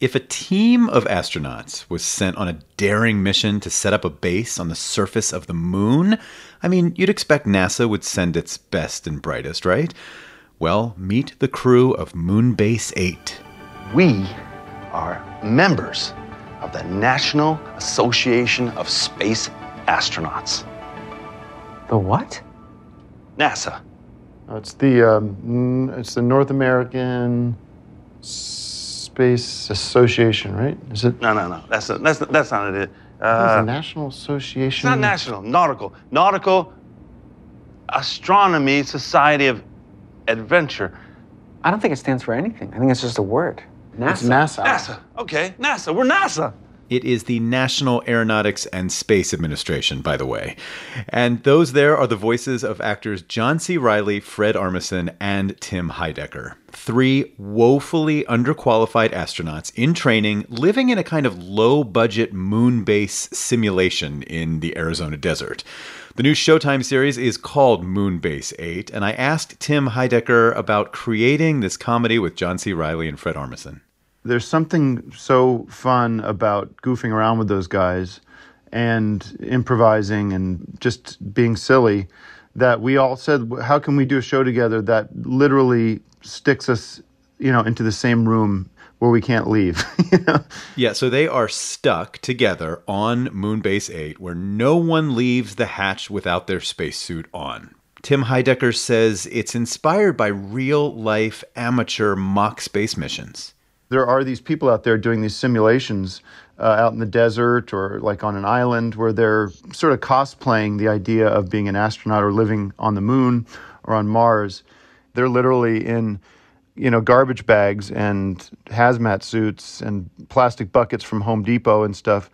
If a team of astronauts was sent on a daring mission to set up a base on the surface of the moon, I mean, you'd expect NASA would send its best and brightest, right? Well, meet the crew of Moonbase 8. We are members of the National Association of Space Astronauts. The what? NASA. It's the North American Space Association, right? Is it? No. That's not it. It's the National Association. It's not national. Nautical Astronomy Society of Adventure. I don't think it stands for anything. I think it's just a word. NASA. It's NASA. NASA. Okay, NASA. We're NASA. It is the National Aeronautics and Space Administration, by the way. And those there are the voices of actors John C. Reilly, Fred Armisen, and Tim Heidecker. 3 woefully underqualified astronauts in training, living in a kind of low-budget moon base simulation in the Arizona desert. The new Showtime series is called Moonbase 8, and I asked Tim Heidecker about creating this comedy with John C. Reilly and Fred Armisen. There's something so fun about goofing around with those guys and improvising and just being silly that we all said, how can we do a show together that literally sticks us, into the same room where we can't leave? Yeah, so they are stuck together on Moonbase 8 where no one leaves the hatch without their spacesuit on. Tim Heidecker says it's inspired by real-life amateur mock space missions. There are these people out there doing these simulations out in the desert or like on an island where they're sort of cosplaying the idea of being an astronaut or living on the moon or on Mars. They're literally in, garbage bags and hazmat suits and plastic buckets from Home Depot and stuff.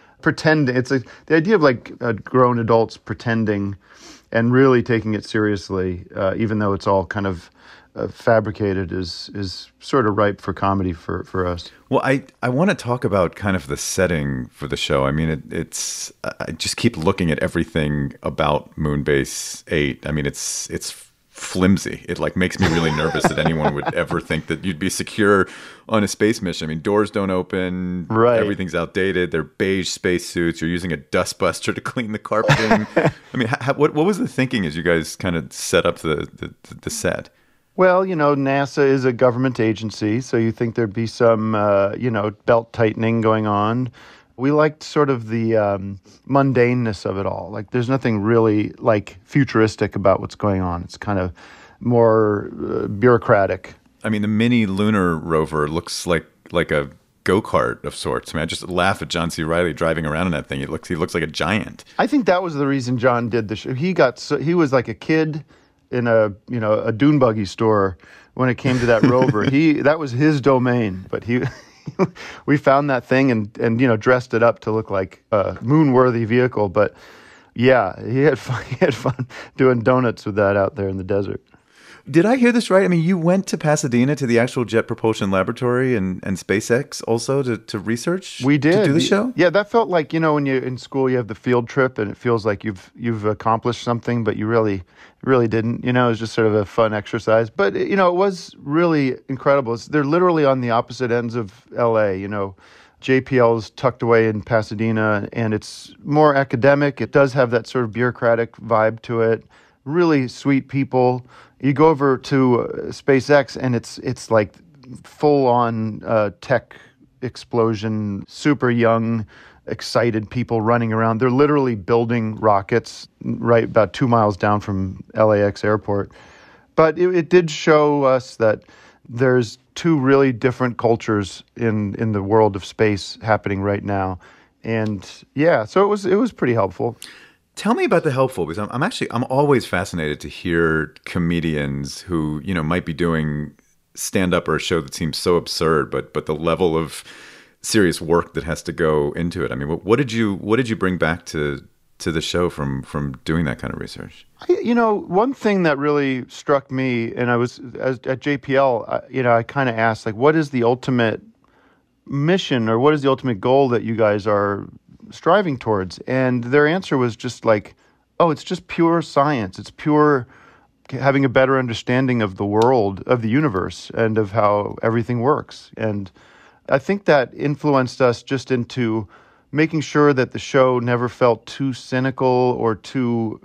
The idea of like grown adults pretending and really taking it seriously, even though it's all kind of fabricated is sort of ripe for comedy for us. Well, I want to talk about kind of the setting for the show. I mean, it's I just keep looking at everything about Moonbase 8. I mean, it's flimsy. It like makes me really nervous that anyone would ever think that you'd be secure on a space mission. I mean, doors don't open. Right. Everything's outdated. They're beige spacesuits. You're using a dustbuster to clean the carpeting. I mean, what was the thinking as you guys kind of set up the set? Well, NASA is a government agency, so you think there'd be some, belt tightening going on. We liked sort of the mundaneness of it all. Like, there's nothing really, futuristic about what's going on. It's kind of more bureaucratic. I mean, the mini lunar rover looks like a go-kart of sorts. I mean, I just laugh at John C. Reilly driving around in that thing. He looks like a giant. I think that was the reason John did the show. He was like a kid in a dune buggy store when it came to that rover. That was his domain, but we found that thing and dressed it up to look like a moon-worthy vehicle. But yeah, he had fun doing donuts with that out there in the desert. Did I hear this right? I mean, you went to Pasadena to the actual Jet Propulsion Laboratory and SpaceX also to research? We did. To do the show? Yeah, that felt like, when you're in school, you have the field trip and it feels like you've accomplished something, but you really didn't. It was just sort of a fun exercise. But, it was really incredible. They're literally on the opposite ends of L.A., JPL's tucked away in Pasadena, and it's more academic. It does have that sort of bureaucratic vibe to it. Really sweet people. You go over to SpaceX, and it's like full-on tech explosion, super young, excited people running around. They're literally building rockets right about 2 miles down from LAX airport. But it did show us that there's 2 really different cultures in the world of space happening right now. And yeah, so it was pretty helpful. Tell me about the helpful, because I'm always fascinated to hear comedians who, might be doing stand-up or a show that seems so absurd, but the level of serious work that has to go into it. I mean, what did you bring back to the show from doing that kind of research? One thing that really struck me, and I was at JPL, I kind of asked, what is the ultimate mission or what is the ultimate goal that you guys are striving towards? And their answer was just it's just pure science. It's pure having a better understanding of the world, of the universe, and of how everything works. And I think that influenced us just into making sure that the show never felt too cynical or too,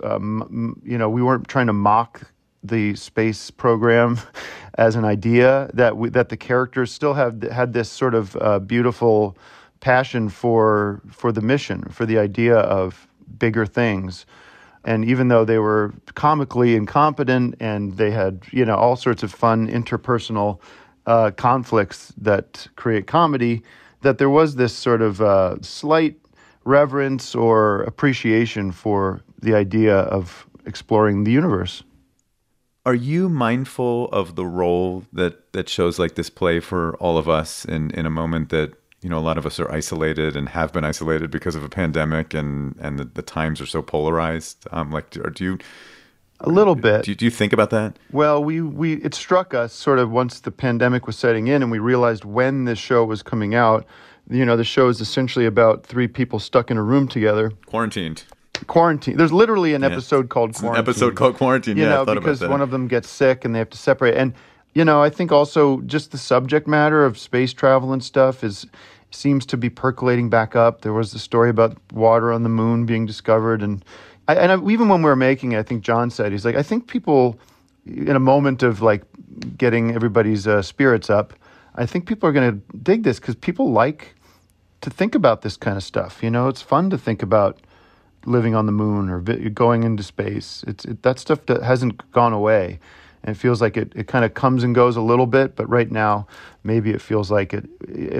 we weren't trying to mock the space program as an idea, that the characters still had this sort of beautiful passion for the mission, for the idea of bigger things. And even though they were comically incompetent and they had, all sorts of fun interpersonal conflicts that create comedy, that there was this sort of slight reverence or appreciation for the idea of exploring the universe. Are you mindful of the role that shows like this play for all of us in a moment that, a lot of us are isolated and have been isolated because of a pandemic and the times are so polarized? Do you... A little bit. Do you think about that? Well, it struck us sort of once the pandemic was setting in and we realized when this show was coming out. The show is essentially about three people stuck in a room together. Quarantined. There's literally an episode called Quarantine. An episode called Quarantine, I thought because about that. One of them gets sick and they have to separate. And, I think also just the subject matter of space travel and stuff seems to be percolating back up. There was the story about water on the moon being discovered. And even when we were making it, I think John said, he's like, I think people, in a moment of like getting everybody's spirits up, I think people are going to dig this because people like to think about this kind of stuff. It's fun to think about living on the moon or going into space. That stuff that hasn't gone away. And it feels like it kind of comes and goes a little bit, but right now, maybe it feels like it,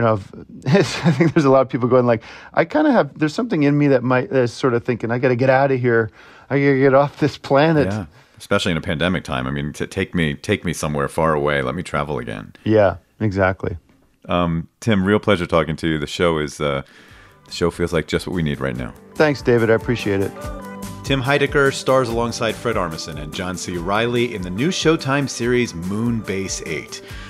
I think there's a lot of people going like, there's something in me that is sort of thinking, I got to get out of here. I got to get off this planet. Yeah, especially in a pandemic time. I mean, take me somewhere far away. Let me travel again. Yeah, exactly. Tim, real pleasure talking to you. The show feels like just what we need right now. Thanks, David. I appreciate it. Tim Heidecker stars alongside Fred Armisen and John C. Reilly in the new Showtime series Moonbase 8.